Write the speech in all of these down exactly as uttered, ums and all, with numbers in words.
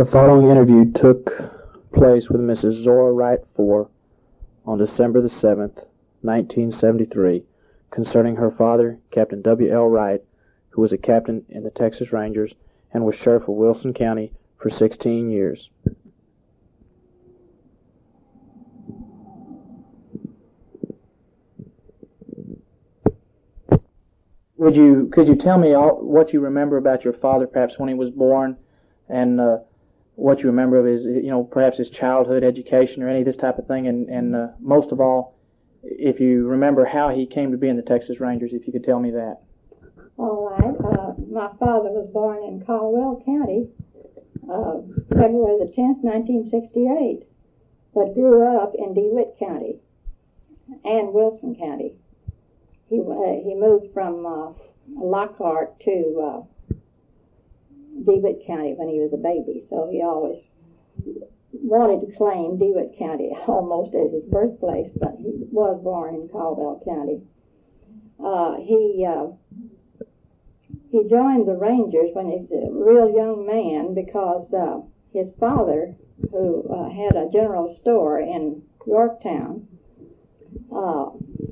The following interview took place with Missus Zora Wright Four on December the seventh, nineteen seventy-three, concerning her father, Captain W L Wright, who was a captain in the Texas Rangers and was sheriff of Wilson County for sixteen years. Would you could you tell me all, what you remember about your father, perhaps when he was born, and uh, what you remember of his, you know, perhaps his childhood, education, or any of this type of thing, and and uh, most of all, if you remember how he came to be in the Texas Rangers, if you could tell me that. All right. Uh, my father was born in Caldwell County, uh, February the tenth, nineteen sixty-eight, but grew up in DeWitt County and Wilson County. He uh, he moved from uh, Lockhart to uh, DeWitt County when he was a baby, so he always wanted to claim DeWitt County almost as his birthplace, but he was born in Caldwell County. Uh, he uh, he joined the Rangers when he was a real young man because uh, his father, who uh, had a general store in Yorktown, uh,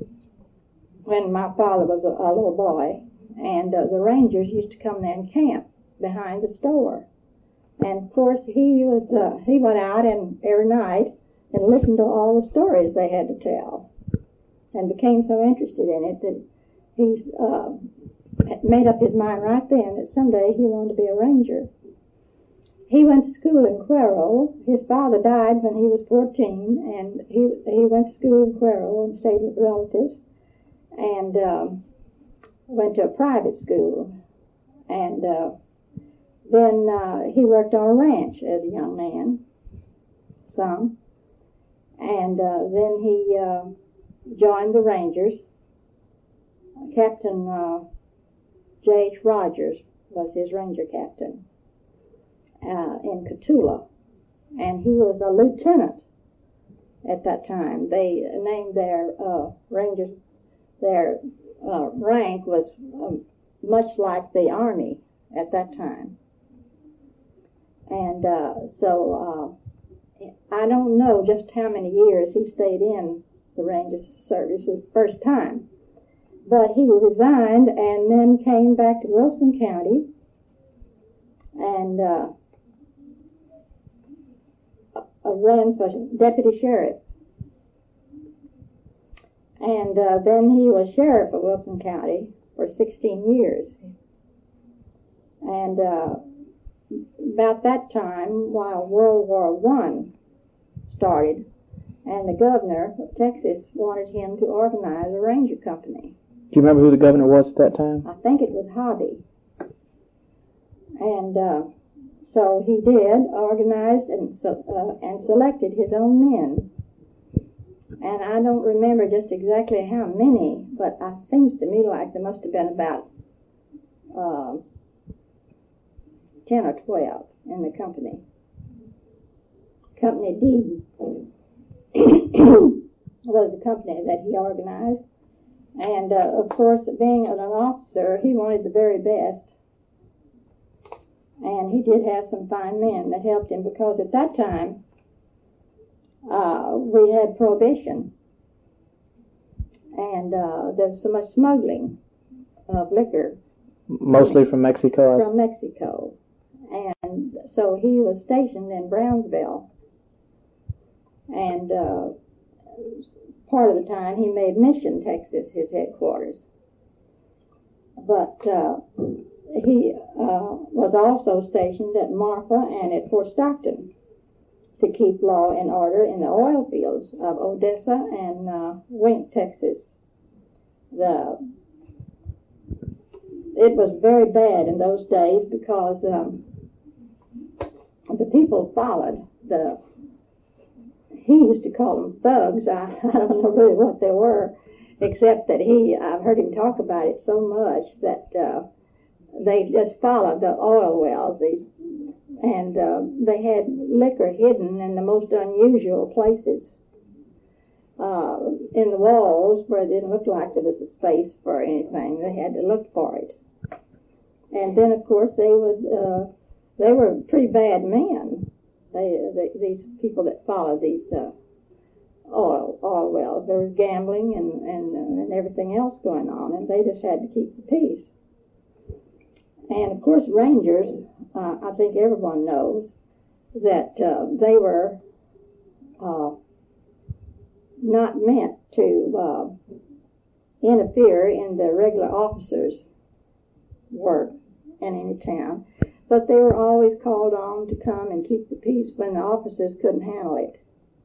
when my father was a, a little boy, and uh, the Rangers used to come there and camp behind the store. And of course he was uh, he went out and every night and listened to all the stories they had to tell, and became so interested in it that he uh, made up his mind right then that someday he wanted to be a Ranger. He went to school in Cuero. His father died when he was fourteen, and he he went to school in Cuero and stayed with relatives, and um, went to a private school, and uh, then uh, he worked on a ranch as a young man, some, and uh, then he uh, joined the Rangers. Captain uh, J H Rogers was his Ranger captain uh, in Cotulla, and he was a lieutenant at that time. They named their uh, Rangers, their uh, rank was um, much like the Army at that time. And uh, so uh, I don't know just how many years he stayed in the Rangers service the first time. But he resigned and then came back to Wilson County and uh, uh, ran for deputy sheriff. And uh, then he was sheriff of Wilson County for sixteen years. And uh, about that time, while World War One started, and the governor of Texas wanted him to organize a ranger company. Do you remember who the governor was at that time? I think it was Hobby. And uh, so he did, organized and, so, uh, and selected his own men. And I don't remember just exactly how many, but it seems to me like there must have been about uh, ten or twelve in the company. Company D was the company that he organized. And, uh, of course, being an officer, he wanted the very best. And he did have some fine men that helped him because at that time, uh, we had prohibition. And uh, there was so much smuggling of liquor. Mostly from Mexico? From Mexico. And so he was stationed in Brownsville. And uh, part of the time he made Mission, Texas, his headquarters. But uh, he uh, was also stationed at Marfa and at Fort Stockton to keep law and order in the oil fields of Odessa and uh, Wink, Texas. The It was very bad in those days because um, the people followed the he used to call them thugs. I, I don't know really what they were, except that he, I've heard him talk about it so much that uh, they just followed the oil wells. These, and uh, they had liquor hidden in the most unusual places. Uh, in the walls where it didn't look like there was a space for anything. They had to look for it. And then, of course, they would, uh, they were pretty bad men. They, they these people that followed these uh, oil oil wells, there was gambling and and uh, and everything else going on, and they just had to keep the peace. And of course, Rangers, uh, I think everyone knows that uh, they were uh, not meant to uh, interfere in the regular officers' work in any town, but they were always called on to come and keep the peace when the officers couldn't handle it.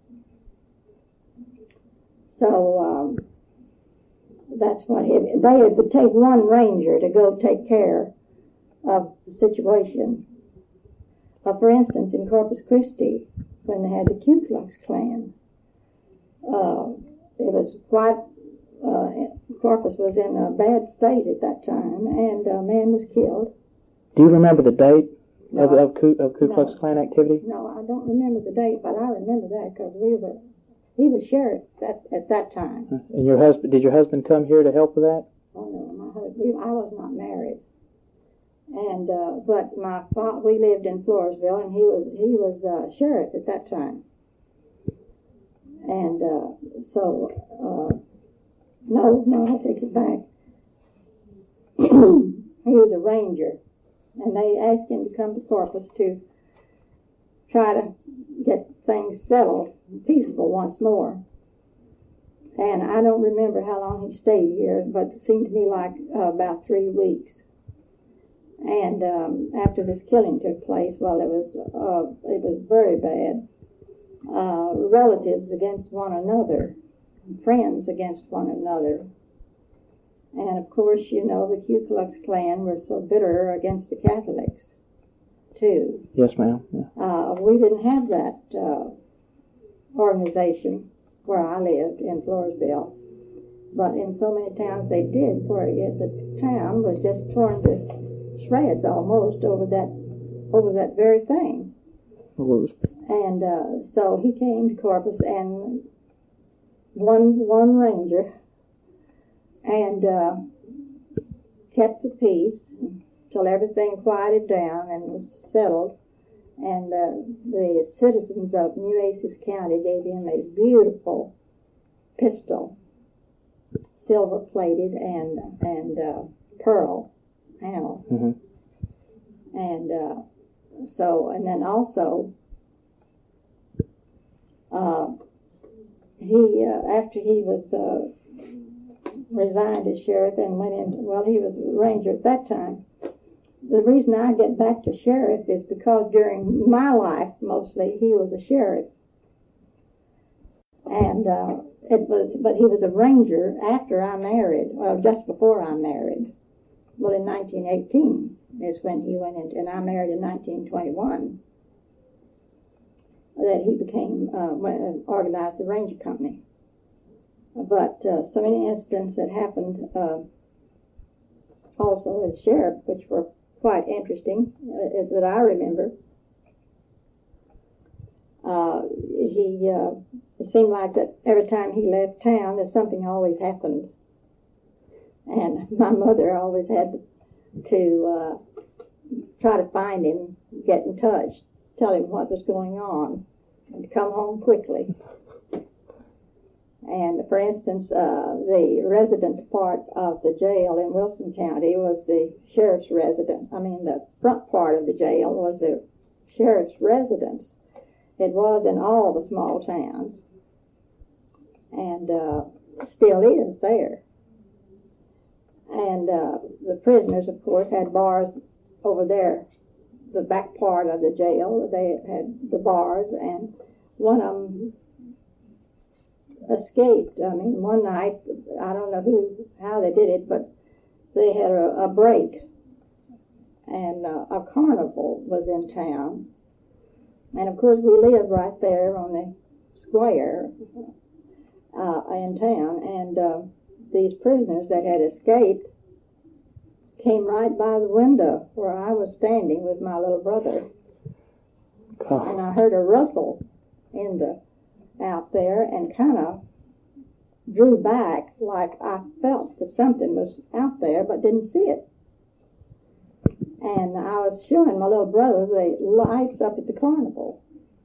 So um, that's what it, they would take one ranger to go take care of the situation. Uh, for instance, in Corpus Christi, when they had the Ku Klux Klan, uh, it was quite, uh, Corpus was in a bad state at that time, and a man was killed. Do you remember the date No, of, of, Ku, of Ku Klux no. Klan activity? No, I don't remember the date, but I remember that because we were, he was sheriff that, at that time. And your husband, did your husband come here to help with that? Oh no, my husband, we, I was not married. And uh, but my fa- we lived in Floresville, and he was he was uh, sheriff at that time. And uh, so uh, no, no, I take it back. He was a ranger, and they asked him to come to Corpus to try to get things settled, peaceful once more. And I don't remember how long he stayed here, but it seemed to me like uh, about three weeks. And um, after this killing took place, well, it was uh, it was very bad. Uh, relatives against one another, friends against one another, and of course, you know, the Ku Klux Klan were so bitter against the Catholics, too. Yes, ma'am. Yeah. Uh, we didn't have that uh, organization where I lived in Floresville, but in so many towns they did, where it, the town was just torn to shreds almost over that over that very thing. And uh, so he came to Corpus, and one one ranger, and uh, kept the peace until everything quieted down and was settled. And uh, the citizens of Nueces County gave him a beautiful pistol, silver plated and and uh, pearl handle. Mm-hmm. And uh, so, and then also, uh, he, uh, after he was uh, resigned as sheriff and went in, well, he was a ranger at that time. The reason I get back to sheriff is because during my life, mostly, he was a sheriff. And uh, it was, but he was a ranger after I married, well, just before I married. Well, in nineteen eighteen is when he went into, and I married in nineteen twenty-one, that he became, uh, went, organized the Ranger Company. But uh, so many incidents that happened uh, also as sheriff, which were quite interesting, uh, that I remember. Uh, he, uh, it seemed like that every time he left town, that something always happened. And my mother always had to uh, try to find him, get in touch, tell him what was going on, and to come home quickly. And for instance, uh, the residence part of the jail in Wilson County was the sheriff's residence. I mean, the front part of the jail was the sheriff's residence. It was in all the small towns, and uh, still is there. And uh, the prisoners, of course, had bars over there, the back part of the jail. They had the bars, and one of them escaped. I mean, one night, I don't know who, how they did it, but they had a, a break, and uh, a carnival was in town. And of course, we lived right there on the square uh, in town, and uh, these prisoners that had escaped came right by the window where I was standing with my little brother. God. And I heard a rustle in the out there and kind of drew back like I felt that something was out there but didn't see it. And I was showing my little brother the lights up at the carnival.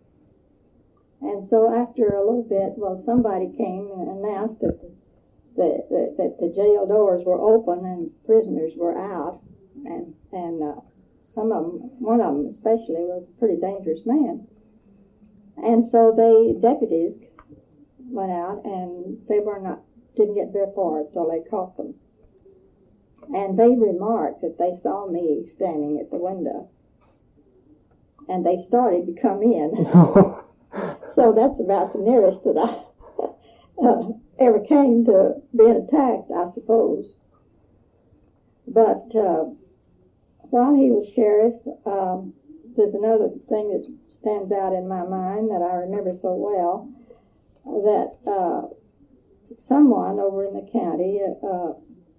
And so after a little bit, well, somebody came and announced that the, the, the, that the jail doors were open and prisoners were out. And, and uh, some of them, one of them especially, was a pretty dangerous man. And so they, deputies went out, and they were not, didn't get very far until they caught them. And they remarked that they saw me standing at the window. And they started to come in. So that's about the nearest that I uh, ever came to being attacked, I suppose. But uh, while he was sheriff, um, there's another thing that stands out in my mind that I remember so well, that uh, someone over in the county, uh,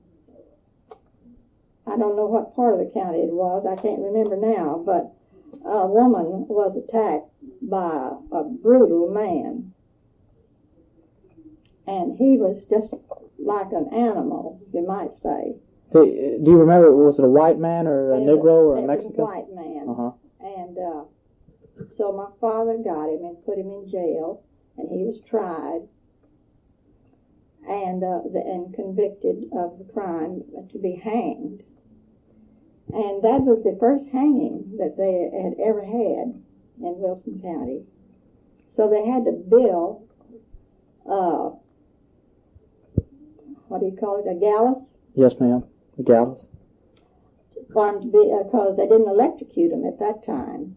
I don't know what part of the county it was, I can't remember now, but a woman was attacked by a brutal man. And he was just like an animal, you might say. Hey, do you remember, was it a white man or a And Negro or a it Mexican? was a white man. Uh-huh. And uh, so my father got him and put him in jail, and he was tried and uh, the, and convicted of the crime to be hanged. And that was the first hanging that they had ever had in Wilson County. So they had to build, uh, what do you call it, a gallows? Yes, ma'am, a gallows. For him to be, because they didn't electrocute him at that time.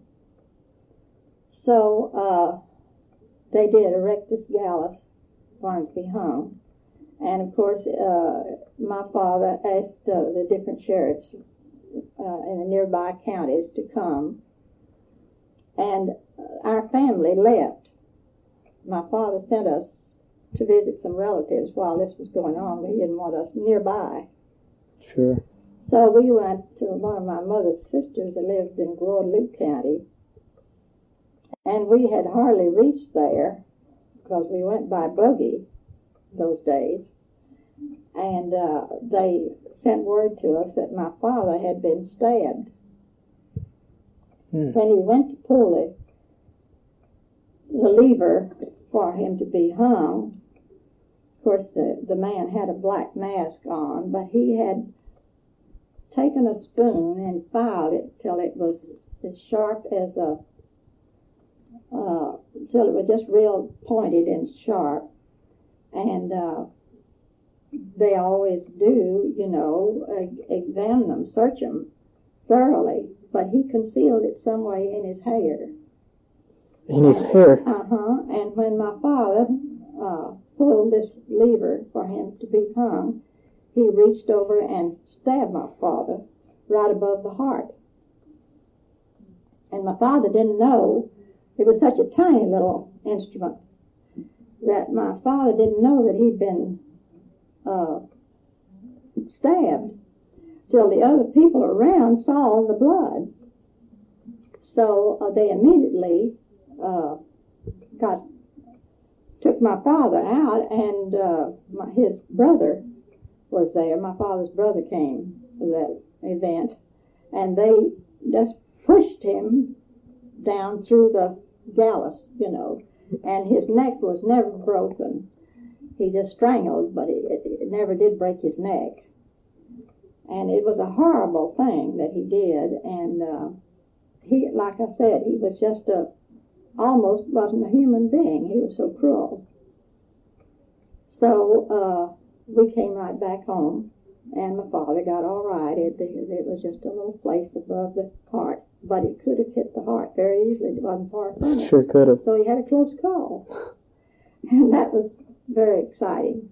So uh, they did erect this gallows for him to be hung. And of course, uh, my father asked uh, the different sheriffs uh, in the nearby counties to come. And our family left. My father sent us to visit some relatives while this was going on, but he didn't want us nearby. Sure. So we went to one of my mother's sisters that lived in Guadalupe County, and we had hardly reached there because we went by buggy those days, and uh, they sent word to us that my father had been stabbed. Hmm. When he went to pull the, the lever for him to be hung, of course the, the man had a black mask on, but he had taken a spoon and filed it till it was as sharp as a, uh, till it was just real pointed and sharp. And uh, they always do, you know, uh, examine them, search them thoroughly. But he concealed it some way in his hair. In his hair? Uh-huh. And when my father uh, pulled this lever for him to be hung, he reached over and stabbed my father right above the heart. And my father didn't know, it was such a tiny little instrument, that my father didn't know that he'd been uh, stabbed till the other people around saw the blood. So uh, they immediately uh, got took my father out, and uh, my, his brother was there. My father's brother came to that event, and they just pushed him down through the gallows, you know, and his neck was never broken. He just strangled, but it, it never did break his neck. And it was a horrible thing that he did, and uh, he, like I said, he was just a, almost wasn't a human being. He was so cruel. So uh, we came right back home, and my father got all right. It, it was just a little place above the heart, but it could have hit the heart very easily. It wasn't far from it. Sure could have. So he had a close call, and that was very exciting.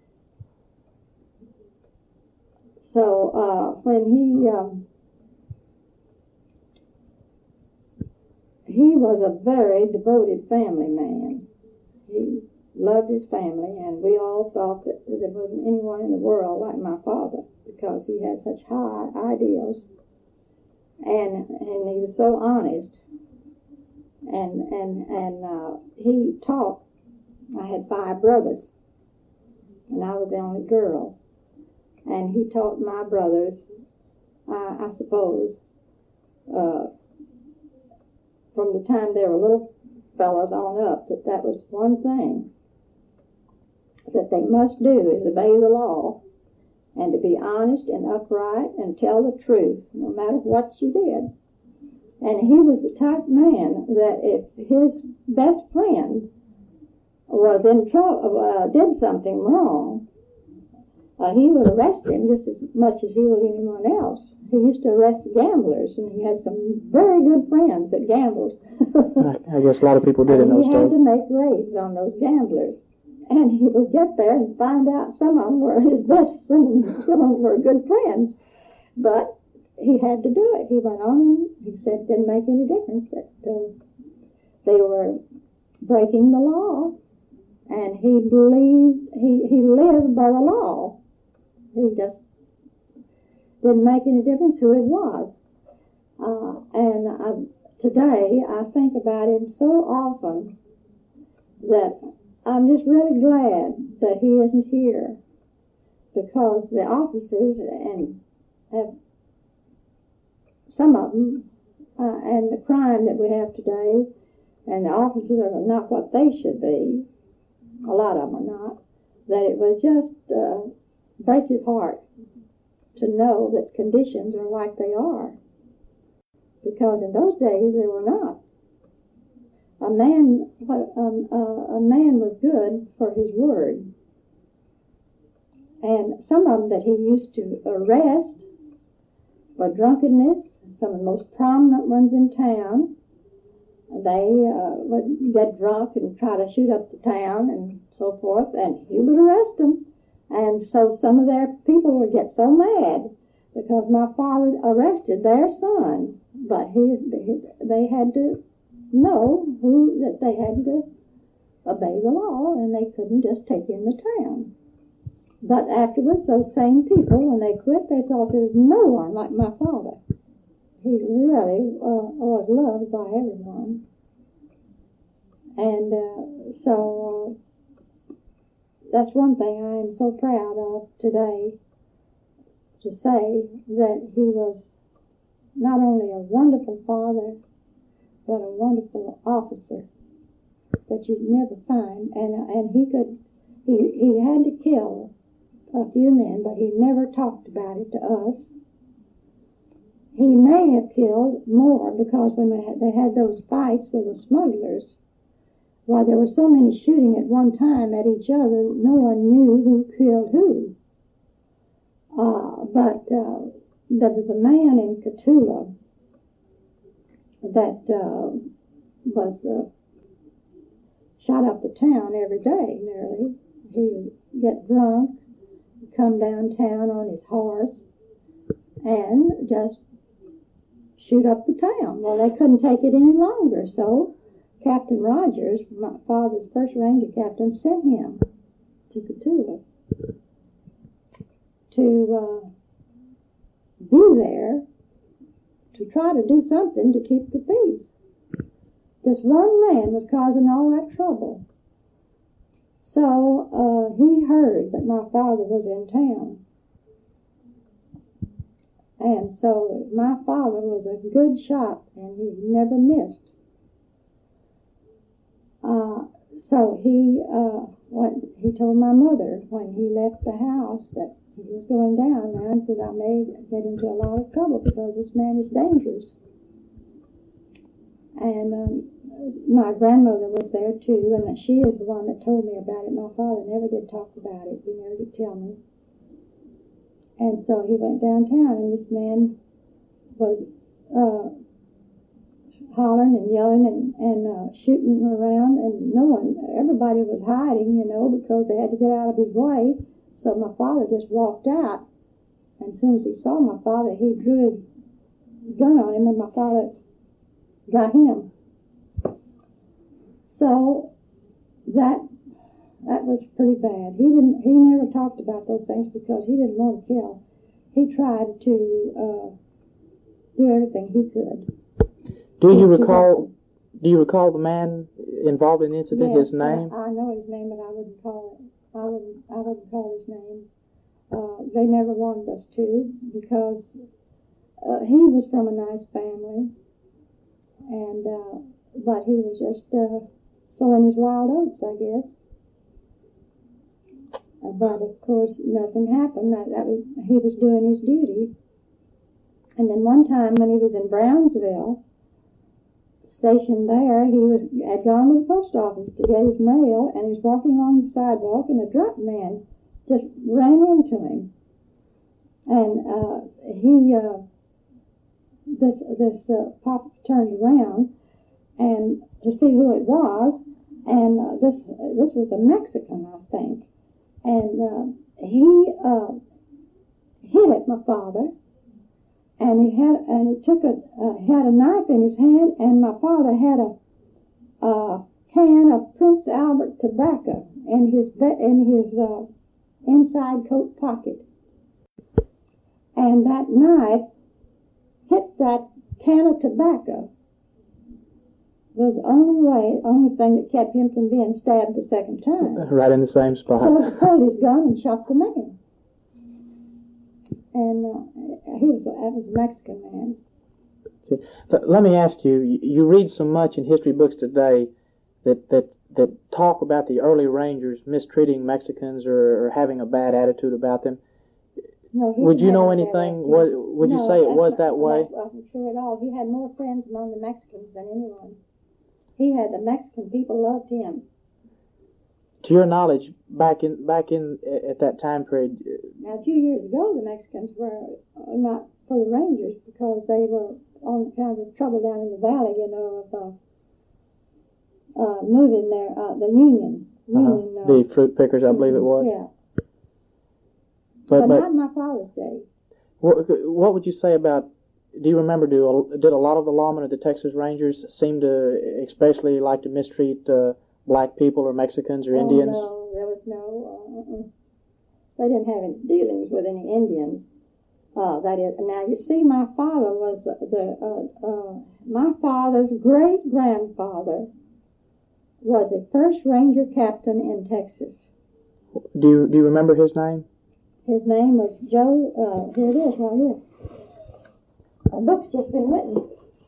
So uh, when he um, he was a very devoted family man. He loved his family, and we all thought that there wasn't anyone in the world like my father because he had such high ideals, and and he was so honest. And and and uh, he taught. I had five brothers, and I was the only girl. And he taught my brothers, uh, I suppose, uh, from the time they were little fellows on up that that was one thing that they must do is obey the law and to be honest and upright and tell the truth no matter what you did. And he was the type of man that if his best friend was in trouble, uh, did something wrong, uh, he would arrest him just as much as he would anyone else. He used to arrest gamblers, and he had some very good friends that gambled. I guess a lot of people did in those days. He had days. to make raids on those gamblers. And he would get there and find out some of them were his best, some, some of them were good friends. But he had to do it. He went on and he said it didn't make any difference that uh, they were breaking the law. And he believed, he, he lived by the law. He just didn't make any difference who it was. Uh, and I, today I think about him so often that I'm just really glad that he isn't here, because the officers and have some of them uh, and the crime that we have today, and the officers are not what they should be. A lot of them are not. That it would just uh, break his heart to know that conditions are like they are, because in those days they were not. A man, um, uh, a man was good for his word. And some of them that he used to arrest for drunkenness, some of the most prominent ones in town, they uh, would get drunk and try to shoot up the town and so forth, and he would arrest them. And so some of their people would get so mad because my father arrested their son, but he, they had to know who that they had to obey the law, and they couldn't just take in the town. But afterwards, those same people, when they quit, they thought there was no one like my father. He really uh, was loved by everyone. And uh, so uh, that's one thing I am so proud of today, to say that he was not only a wonderful father, but a wonderful officer that you'd never find. And and he could, he, he had to kill a few men, but he never talked about it to us. He may have killed more, because when they had, they had those fights with the smugglers, while there were so many shooting at one time at each other, no one knew who killed who. Uh, but uh, there was a man in Cotulla that uh, was uh, shot up the town every day, nearly. He would get drunk, come downtown on his horse, and just shoot up the town. Well, they couldn't take it any longer, so Captain Rogers, my father's first ranger captain, sent him to Cotulla to uh, be there to try to do something to keep the peace. This one man was causing all that trouble. So uh, he heard that my father was in town. And so my father was a good shot, and he never missed. Uh, so he uh, went, he told my mother when he left the house that he was going down there, and said, I may get into a lot of trouble because this man is dangerous. And um, my grandmother was there too, and she is the one that told me about it. My father never did talk about it. He never did tell me. And so he went downtown, and this man was uh, hollering and yelling and, and uh, shooting around, and no one, everybody was hiding, you know, because they had to get out of his way. So my father just walked out, and as soon as he saw my father, he drew his gun on him, and my father got him. So that that was pretty bad. He didn't. He never talked about those things because he didn't want to kill. He tried to uh, do everything he could. Do you recall? Do you recall the man involved in the incident? Yes, his name? I, I know his name, but I wouldn't call it. I wouldn't. I wouldn't call his name. Uh, they never wanted us to, because uh, he was from a nice family, and uh, but he was just uh, sowing his wild oats, I guess. Uh, but of course, nothing happened. That, that was, he was doing his duty. And then one time when he was in Brownsville, stationed there, he was had gone to the post office to get his mail, and he was walking along the sidewalk, and a drunk man just ran into him. And uh, he, uh, this this uh, pop turned around and to see who it was, and uh, this this was a Mexican, I think, and uh, he uh, hit at my father, and he had and he took a uh, had a knife in his hand, and my father had a, a can of Prince Albert tobacco in his be- in his uh, inside coat pocket. And that knife hit that can of tobacco. Was the only way, only thing that kept him from being stabbed the second time. Right in the same spot. So he pulled his gun and shot the man. And uh, he was a, that was a Mexican man. Okay. Let, let me ask you, you read so much in history books today that, that, that talk about the early Rangers mistreating Mexicans or, or having a bad attitude about them. No, would you know anything? Was, would no, you say it was not, that way? I wasn't sure at all. He had more friends among the Mexicans than anyone. He had the Mexican people loved him. To your knowledge, back in back in at that time period. Now, a few years ago, the Mexicans were not for the Rangers because they were on kind of this trouble down in the valley, you know, of uh, uh, moving their uh, the Union. Union uh-huh. The fruit pickers, I believe it was. Yeah. But, but, but not my father's day. What, what would you say about, do you remember, do, did a lot of the lawmen of the Texas Rangers seem to especially like to mistreat uh, black people or Mexicans or oh, Indians? No, there was no, uh, they didn't have any dealings with any Indians. Uh, that is, now you see, my father was the, uh, uh, my father's great-grandfather was the first Ranger captain in Texas. Do you, do you remember his name? His name was Joe, uh, here it is, right here. A book's just been written.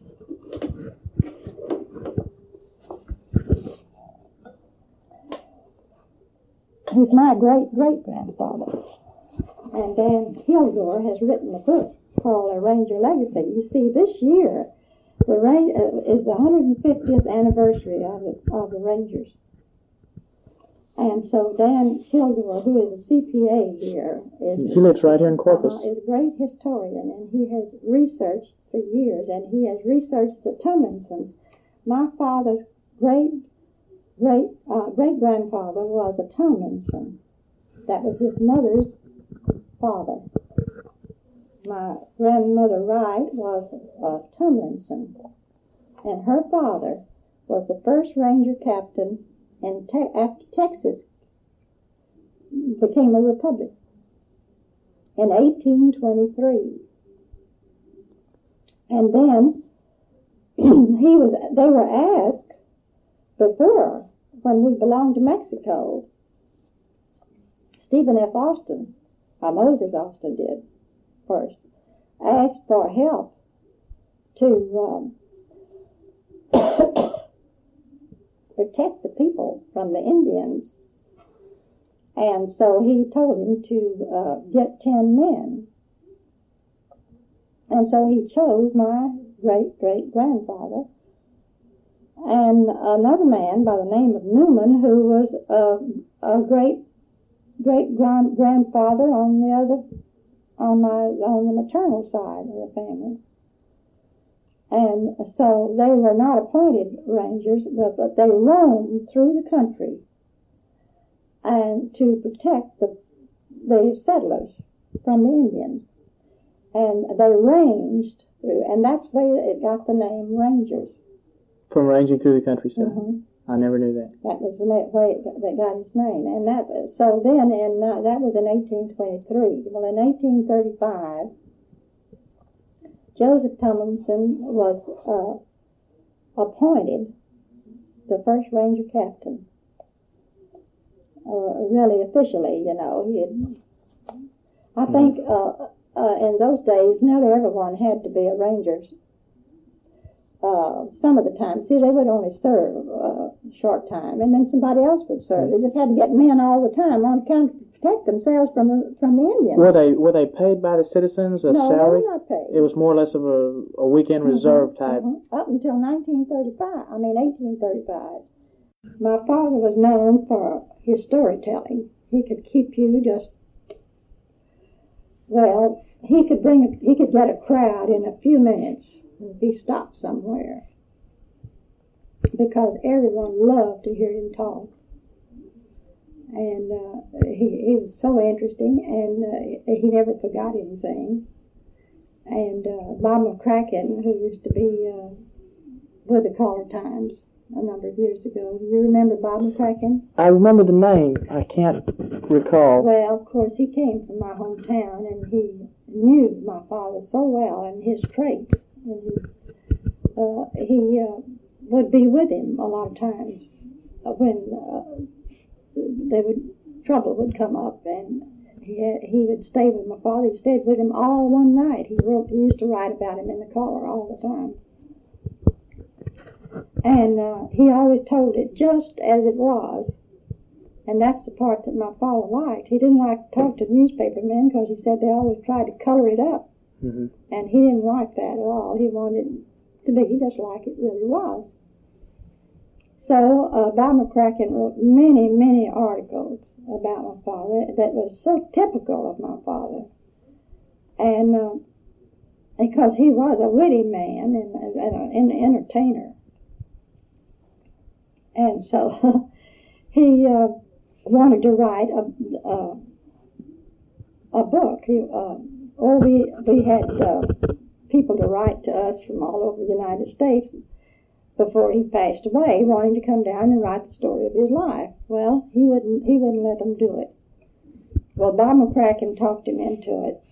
He's my great-great-grandfather. And Dan Kilgore has written a book called A Ranger Legacy. You see, this year the Ra- uh, is the one hundred fiftieth anniversary of the, of the Rangers. And so Dan Kilgore, who is a C P A here, is he lives right here in Corpus. Uh, is a great historian, and he has researched for years, and he has researched the Tomlinsons. My father's great great uh, great grandfather was a Tomlinson. That was his mother's father. My grandmother Wright was a Tomlinson, and her father was the first Ranger captain. And te- after Texas became a republic in eighteen twenty-three, and then he was. They were asked before when we belonged to Mexico. Stephen F. Austin, or Moses Austin did first, asked for help to. Um, protect the people from the Indians. And so he told him to uh, get ten men. And so he chose my great-great-grandfather and another man by the name of Newman, who was a, a great-great-grandfather on the other, on my on the maternal side of the family. And so they were not appointed rangers, but, but they roamed through the country and to protect the the settlers from the Indians. And they ranged through, and that's where it got the name Rangers. From ranging through the countryside. Mm-hmm. I never knew that. That was the way it got, that got his name. And that so then, in uh, that was in eighteen twenty-three. Well, in eighteen thirty-five. Joseph Tomlinson was uh, appointed the first Ranger captain. Uh, really officially, you know. He had, I think uh, uh, in those days, nearly everyone had to be a Ranger. uh, some of the time, see, they would only serve uh, a short time, and then somebody else would serve. They just had to get men all the time on account to protect themselves from the from the Indians. Were they were they paid by the citizens a no, salary? they were not paid. It was more or less of a, a weekend Mm-hmm, reserve type. mm-hmm. Up until nineteen thirty-five, I mean eighteen thirty-five. My father was known for his storytelling. He could keep you just, well, he could bring, a, he could get a crowd in a few minutes if he stopped somewhere, because everyone loved to hear him talk. And uh, he, he was so interesting, and uh, he never forgot anything. And uh, Bob McCracken, who used to be uh, with the Caller Times a number of years ago. Do you remember Bob McCracken? I remember the name. I can't recall. Well, of course, he came from my hometown, and he knew my father so well and his traits. And his, uh, he uh, would be with him a lot of times when uh, they would trouble would come up, and he had, he would stay with my father. He stayed with him all one night. He wrote. He used to write about him in the Caller all the time. And uh, he always told it just as it was. And that's the part that my father liked. He didn't like to talk to newspaper men because he said they always tried to color it up. Mm-hmm. And he didn't like that at all. He wanted it to be just like it really was. So uh, Bob McCracken wrote many, many articles about my father that was so typical of my father. And uh, because he was a witty man and, and, and an entertainer. And so he uh, wanted to write a a, a book. He, uh, or we we had uh, people to write to us from all over the United States before he passed away, wanting to come down and write the story of his life. Well, he wouldn't he wouldn't let them do it. Well, Bob McCracken talked him into it.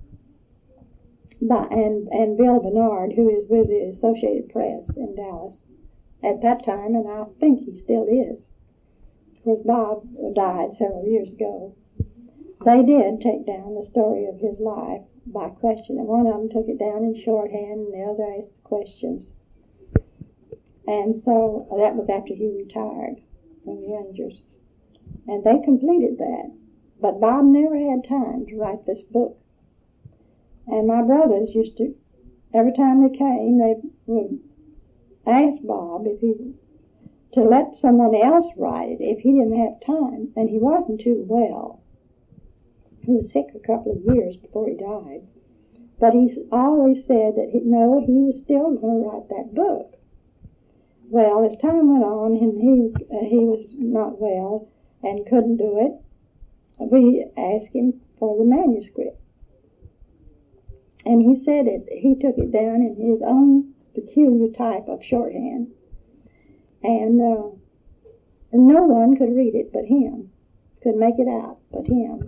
By, and and Bill Bernard, who is with the Associated Press in Dallas at that time, and I think he still is, because Bob died several years ago. They did take down the story of his life by question, and one of them took it down in shorthand, and the other asked questions. And so that was after he retired from the Rangers, and they completed that. But Bob never had time to write this book. And my brothers used to, every time they came, they would ask Bob if he to let someone else write it if he didn't have time, and he wasn't too well. He was sick a couple of years before he died, but he always said that he, no, he was still going to write that book. Well, as time went on, and he uh, he was not well and couldn't do it, we asked him for the manuscript, and he said it. He took it down in his own peculiar type of shorthand, and uh, no one could read it but him, could make it out but him.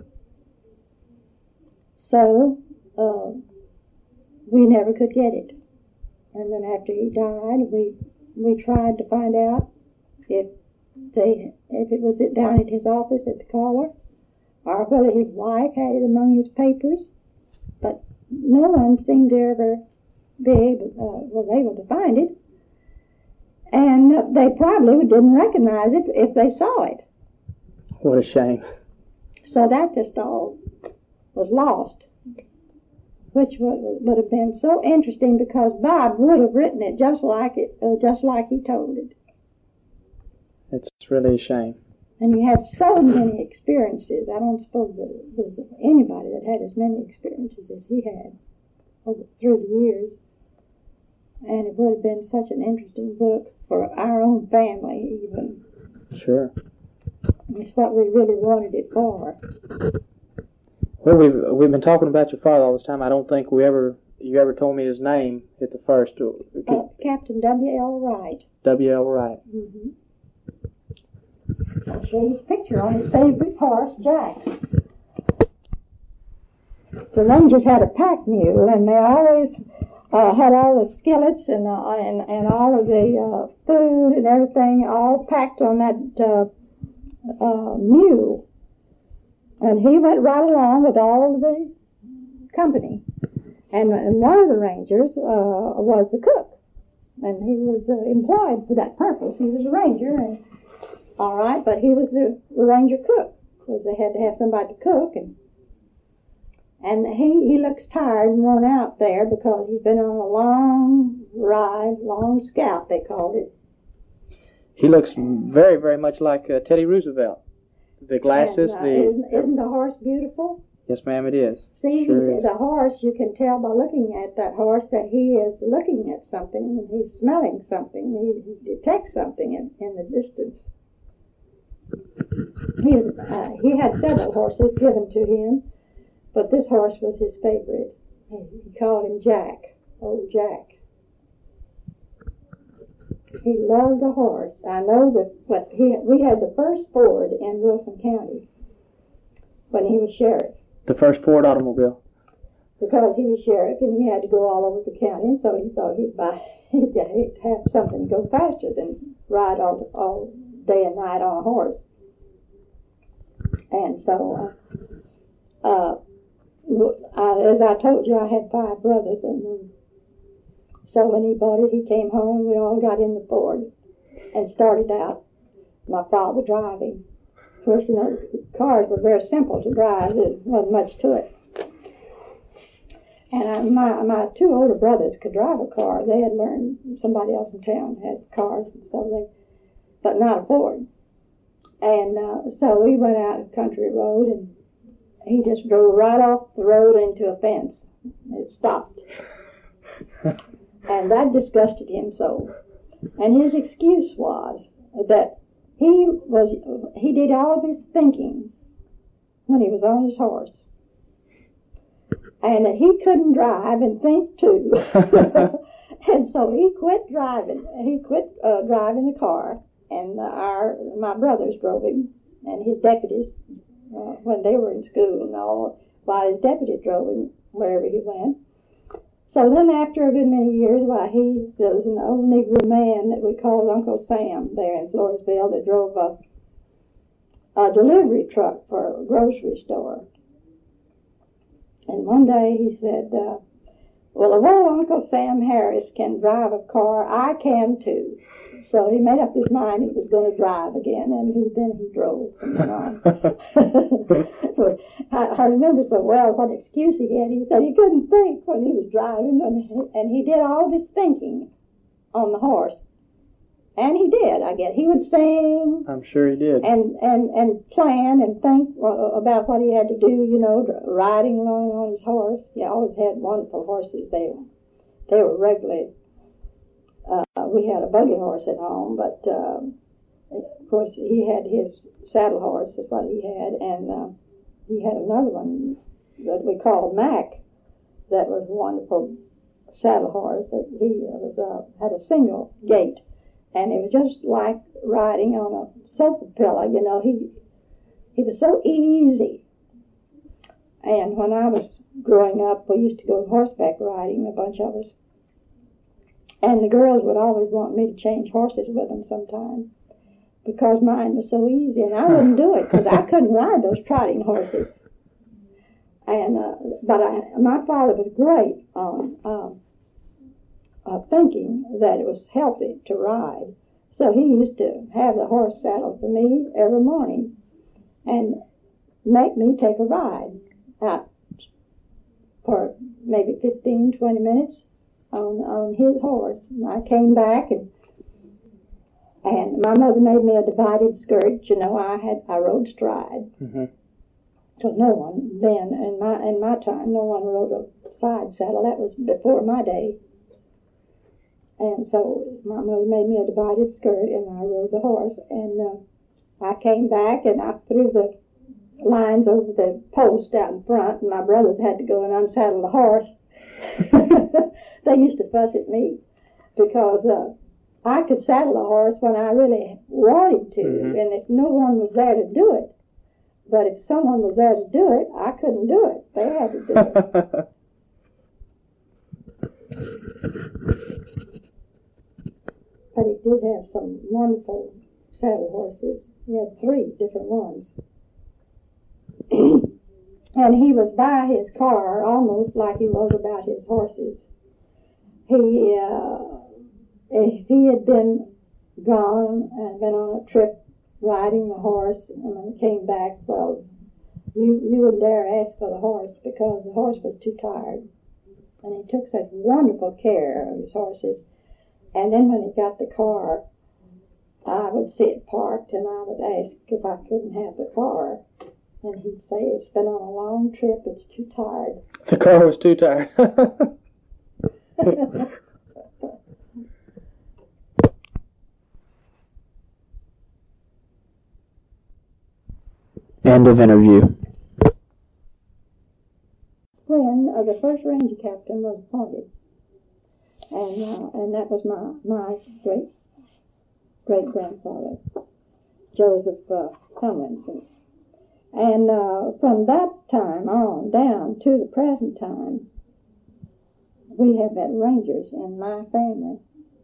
So uh, we never could get it. And then after he died, we we tried to find out if they if it was down at his office at the Caller, or whether his wife had it among his papers, but no one seemed to ever be able, uh, was able to find it, and uh, they probably didn't recognize it if they saw it. What a shame. So that just all was lost, which would, would have been so interesting because Bob would have written it just like it, uh, just like he told it. It's really a shame. And he had so many experiences. I don't suppose that there's anybody that had as many experiences as he had over, through the years. And it would have been such an interesting book for our own family, even. Sure. It's what we really wanted it for. Well, we've we've been talking about your father all this time. I don't think we ever you ever told me his name at the first. Uh, Captain W L Wright. W L Wright. Mm-hmm. I'll show you his picture on his favorite horse, Jack. The Rangers had a pack mule, and they always uh, had all the skillets and, uh, and and all of the uh, food and everything all packed on that uh, uh, mule. And he went right along with all of the company. And, and one of the Rangers uh, was the cook. and he was uh, employed for that purpose. He was a ranger, and all right, but he was the, the ranger cook, because they had to have somebody to cook, and and he, he looks tired and worn out there because he's been on a long ride, long scout, they called it. He looks very, very much like uh, Teddy Roosevelt. The glasses, and, uh, the... Isn't, isn't the horse beautiful? Yes, ma'am, it is. See, sure he's, is. the horse, you can tell by looking at that horse that he is looking at something, and he's smelling something, he, he detects something in, in the distance. He, was, uh, he had several horses given to him, but this horse was his favorite. He called him Jack, old Jack. He loved the horse. I know that but he, we had the first Ford in Wilson County when he was sheriff. The first Ford automobile. Because he was sheriff and he had to go all over the county, so he thought he'd buy, he'd have something to go faster than ride all, all day and night on a horse. And so, uh, uh, I, as I told you, I had five brothers, and um, so when he bought it, he came home, we all got in the Ford and started out, my father driving. Of course, you know, cars were very simple to drive, there wasn't much to it. And I, my my two older brothers could drive a car. They had learned, somebody else in town had cars, and so they, but not a Ford. And uh, so we went out a country road, and he just drove right off the road into a fence. It stopped. And that disgusted him so. And his excuse was that he was he did all of his thinking when he was on his horse. And that he couldn't drive and think too. And so he quit driving. He quit uh, driving the car. And our my brothers drove him, and his deputies, uh, when they were in school and all, while his deputies drove him wherever he went. So then after a good many years, why, he, there was an old Negro man that we called Uncle Sam there in Floresville that drove a, a delivery truck for a grocery store. And one day he said, uh, well, if old Uncle Sam Harris can drive a car, I can too. So he made up his mind he was going to drive again, and he, then he drove from then on. I, I remember so well what excuse he had. He said he couldn't think when he was driving, and, and he did all this thinking on the horse. And he did, I guess. He would sing. I'm sure he did. And, and, and plan and think about what he had to do, you know, riding along on his horse. He always had wonderful horses. They, they were regularly... Uh, we had a buggy horse at home, but uh, of course he had his saddle horse, is what he had, and uh, he had another one that we called Mac, that was a wonderful saddle horse. That he was uh, had a single gait, and it was just like riding on a sofa pillow. You know, he he was so easy. And when I was growing up, we used to go horseback riding, a bunch of us. And the girls would always want me to change horses with them sometime because mine was so easy, and I wouldn't do it because I couldn't ride those trotting horses. And uh, but I, my father was great on um, uh, thinking that it was healthy to ride, so he used to have the horse saddled for me every morning and make me take a ride out for maybe fifteen, twenty minutes. On, on his horse. And I came back, and and my mother made me a divided skirt. You know, I had I rode stride. Mm-hmm. So no one then in my in my time, no one rode a side saddle. That was before my day. And so my mother made me a divided skirt, and I rode the horse. And uh, I came back, and I threw the lines over the post out in front, and my brothers had to go and unsaddle the horse. They used to fuss at me because uh, I could saddle a horse when I really wanted to, mm-hmm. and if no one was there to do it. But if someone was there to do it, I couldn't do it. They had to do it. But he did have some wonderful saddle horses. He had three different ones. And he was by his car almost like he was about his horses. He uh, if he had been gone and been on a trip riding the horse and when he came back, well, you, you wouldn't dare ask for the horse because the horse was too tired. And he took such wonderful care of his horses. And then when he got the car, I would see it parked and I would ask if I couldn't have the car. And he'd say, it's been on a long trip, it's too tired. The car was too tired. End of interview. When uh, the first ranger captain was appointed, and uh, and that was my my great great grandfather, Joseph uh, Tomlinson, and uh, from that time on down to the present time, we have had rangers in my family,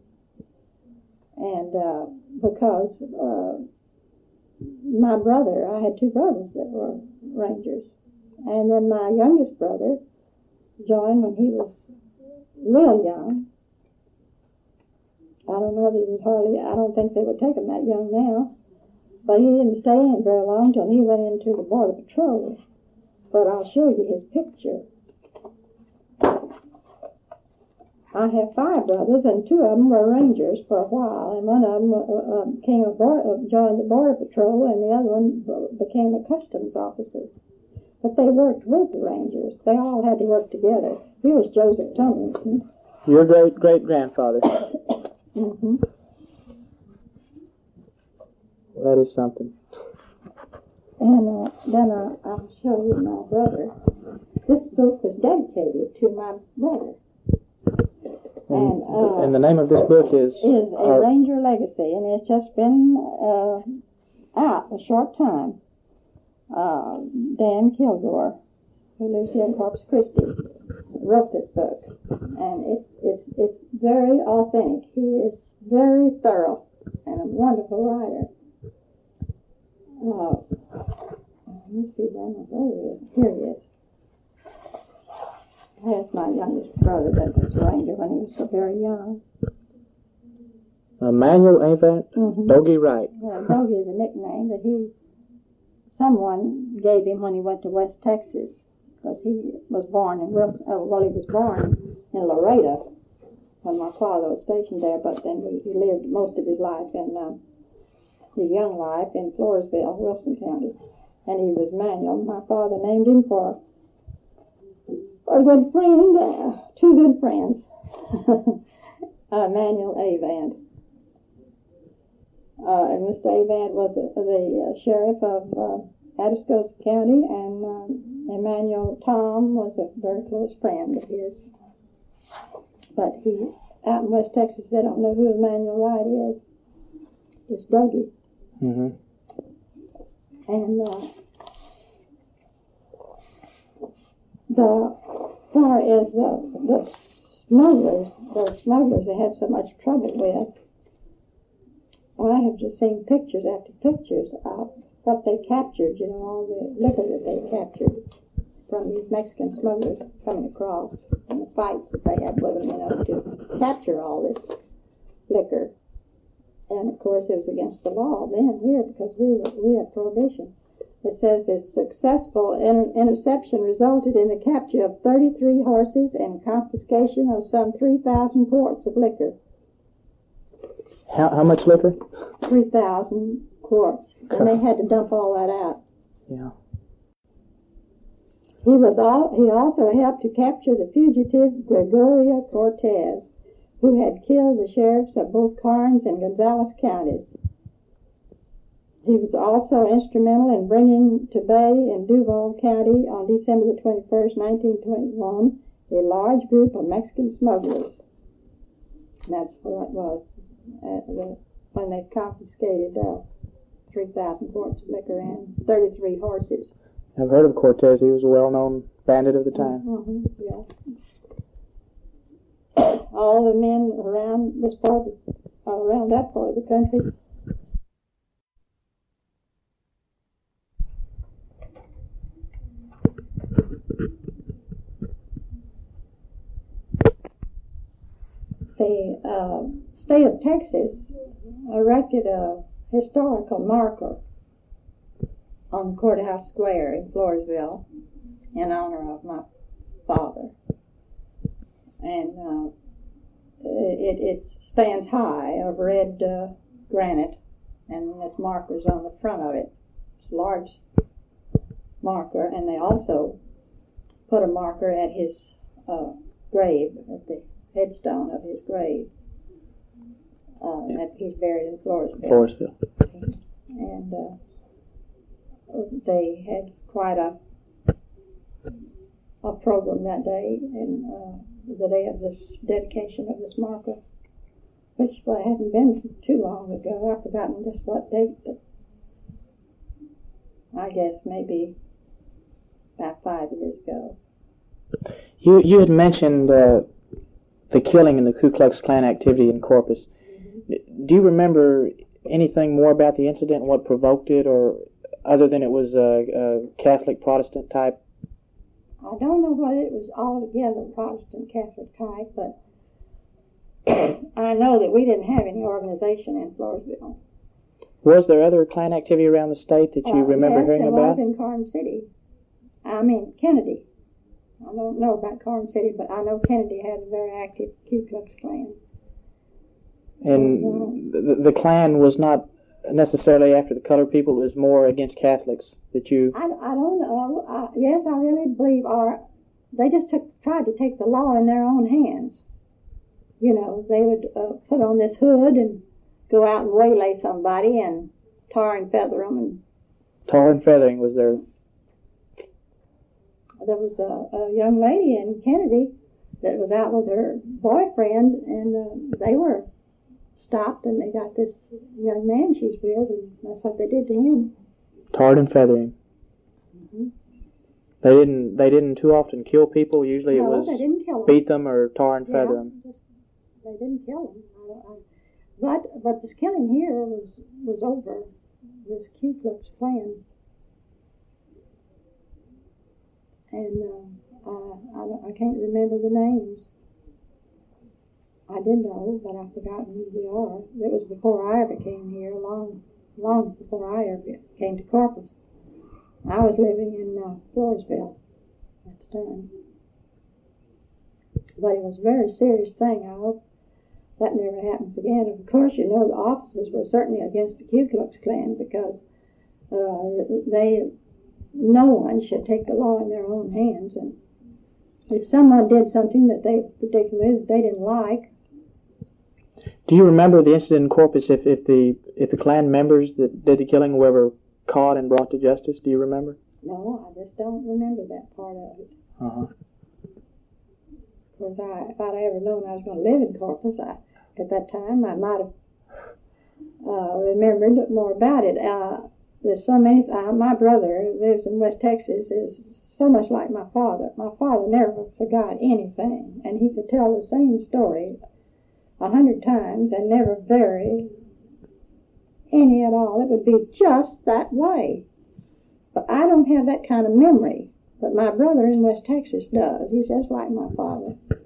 and uh, because uh, my brother, I had two brothers that were rangers. And then my youngest brother joined when he was real young. I don't know if he was hardly, I don't think they would take him that young now. But he didn't stay in very long till he went into the Border Patrol. But I'll show you his picture. I have five brothers, and two of them were rangers for a while, and one of them uh, uh, came aboard, uh, joined the Border Patrol, and the other one became a customs officer. But they worked with the rangers. They all had to work together. Here's Joseph Tomlinson. Your great great grandfather. Mm-hmm. That is something. And uh, then uh, I'll show you my brother. This book was dedicated to my brother. And, And, uh, and the name of this book is? Is A our, Ranger Legacy, and it's just been uh, out a short time. Uh, Dan Kilgore, who lives here in Corpus Christi, wrote this book, and it's it's it's very authentic. He is very thorough and a wonderful writer. Uh, let me see where my brother is. Here he is. That's my youngest brother that was a ranger when he was so very young. Emanuel Avant, Mm-hmm. Dogie Wright. Well, Dogie is a nickname that he, someone gave him when he went to West Texas, because he was born in Wilson, uh, well, he was born in Laredo when my father was stationed there, but then he, he lived most of his life in, uh, his young life in Floresville, Wilson County, and he was Manuel. My father named him for a good friend, uh, two good friends, uh, Manuel Avant. Uh, and Mister Avant was uh, the uh, sheriff of uh, Atascosa County, and um, Emmanuel Tom was a very close friend of his. But he, out in West Texas, they don't know who Emmanuel Wright is. It's Dougie. Mm-hmm. And uh, the far as the the smugglers, the smugglers they had so much trouble with. Well, I have just seen pictures after pictures of what they captured, you know, all the liquor that they captured from these Mexican smugglers coming across, and the fights that they had with them, you know, to capture all this liquor. And of course, it was against the law then here because we were, we had prohibition. It says this successful inter- interception resulted in the capture of thirty-three horses and confiscation of some three thousand quarts of liquor. How how much liquor? three thousand quarts. And they had to dump all that out. Yeah. He was all, he also helped to capture the fugitive Gregorio Cortez, who had killed the sheriffs of both Karnes and Gonzales counties. He was also instrumental in bringing to bay in Duval County on December the twenty-first, nineteen twenty-one, a large group of Mexican smugglers. And that's what it was. Uh, the, when they confiscated uh, three thousand quarts of liquor and thirty-three horses. I've heard of Cortez. He was a well-known bandit of the time. Mm-hmm, yeah. All the men around this part, of, uh, around that part of the country, they uh, state of Texas erected a historical marker on the courthouse square in Floresville in honor of my father. And uh, it, it stands high of red uh, granite, and this marker's on the front of it. It's a large marker, and they also put a marker at his uh, grave, at the headstone of his grave. Uh, that he's buried in Floresville. Floresville. And uh, they had quite a a program that day, and uh, the day of this dedication of this marker, which well, hadn't been too long ago. I've forgotten just what date, but I guess maybe about five years ago. You you had mentioned uh, the killing and the Ku Klux Klan activity in Corpus. Mm-hmm. Do you remember anything more about the incident, what provoked it, or other than it was a, a Catholic Protestant type? I don't know whether it was altogether Protestant Catholic type, but I know that we didn't have any organization in Floresville. Was there other Klan activity around the state that you uh, remember yes, hearing there about? was in Carn City. I mean, Kennedy. I don't know about Carn City, but I know Kennedy had a very active Ku Klux Klan. And uh, the, the Klan was not necessarily after the colored people, it was more against Catholics that you... I, I don't know. I, yes, I really believe our, they just took, tried to take the law in their own hands. You know, they would uh, put on this hood and go out and waylay somebody and tar and feather them. And tar and feathering was there. There was a, a young lady in Kennedy that was out with her boyfriend, and uh, they were stopped, and they got this young man she's with, and that's what they did to him. Tarred and feathering. Mm-hmm. They didn't. They didn't too often kill people. Usually no, it was they didn't kill them. Beat them or tar and yeah, feather them. Just, they didn't kill them. I, I, but but this killing here was was over. This Ku Klux Klan, and uh, I I, I can't remember the names. I did know, but I've forgotten who they are. It was before I ever came here, long, long before I ever came to Corpus. I was living in uh, Floresville at the time. But it was a very serious thing. I hope that never happens again. Of course, you know, the officers were certainly against the Ku Klux Klan because uh, they, no one should take the law in their own hands. And if someone did something that they particularly that they didn't like. Do you remember the incident in Corpus? If if the if the Klan members that did the killing were ever caught and brought to justice? Do you remember? No, I just don't remember that part of it. Uh huh. Of course, I, if I'd ever known I was going to live in Corpus, I, at that time, I might have uh, remembered more about it. Uh, there's so many. Uh, my brother who lives in West Texas is so much like my father. My father never forgot anything, and he could tell the same story a hundred times and never vary any at all. It would be just that way. But I don't have that kind of memory. But my brother in West Texas does. He's just like my father.